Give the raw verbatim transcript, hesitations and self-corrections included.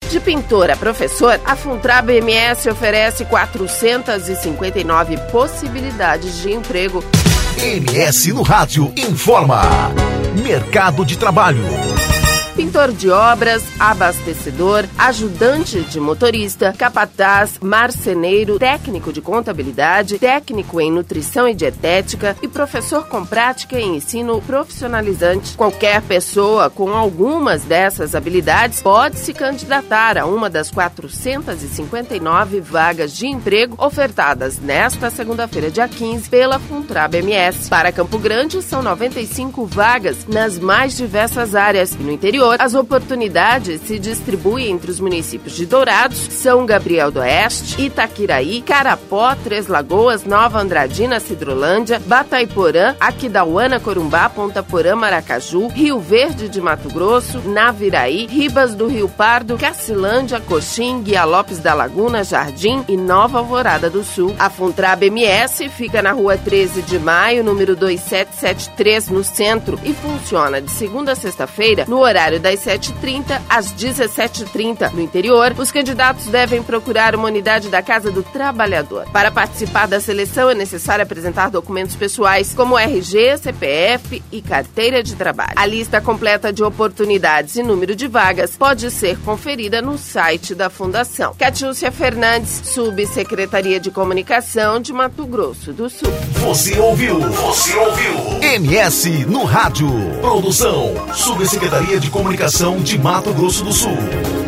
De pintor a professor, a Funtrab M S oferece quatrocentas e cinquenta e nove possibilidades de emprego. M S no Rádio informa. Mercado de trabalho. Pintor de obras, abastecedor, ajudante de motorista, capataz, marceneiro, técnico de contabilidade, técnico em nutrição e dietética e professor com prática em ensino profissionalizante. Qualquer pessoa com algumas dessas habilidades pode se candidatar a uma das quatrocentas e cinquenta e nove vagas de emprego ofertadas nesta segunda-feira, dia quinze, pela Funtrab M S. Para Campo Grande, são noventa e cinco vagas nas mais diversas áreas e no interior, as oportunidades se distribuem entre os municípios de Dourados, São Gabriel do Oeste, Itaquiraí, Carapó, Três Lagoas, Nova Andradina, Cidrolândia, Bataiporã, Aquidauana, Corumbá, Ponta Porã, Maracaju, Rio Verde de Mato Grosso, Naviraí, Ribas do Rio Pardo, Cacilândia, Coxim, Guia Lopes da Laguna, Jardim e Nova Alvorada do Sul. A Funtrab M S fica na rua treze de maio, número dois sete sete três, no centro, e funciona de segunda a sexta-feira no horário das sete e trinta às dezessete e trinta. No interior, os candidatos devem procurar uma unidade da Casa do Trabalhador. Para participar da seleção, é necessário apresentar documentos pessoais, como R G, C P F e carteira de trabalho. A lista completa de oportunidades e número de vagas pode ser conferida no site da Fundação. Catiúcia Fernandes, Subsecretaria de Comunicação de Mato Grosso do Sul. Você ouviu? Você ouviu? M S no Rádio. Produção, Subsecretaria de Comunicação de Mato Grosso do Sul.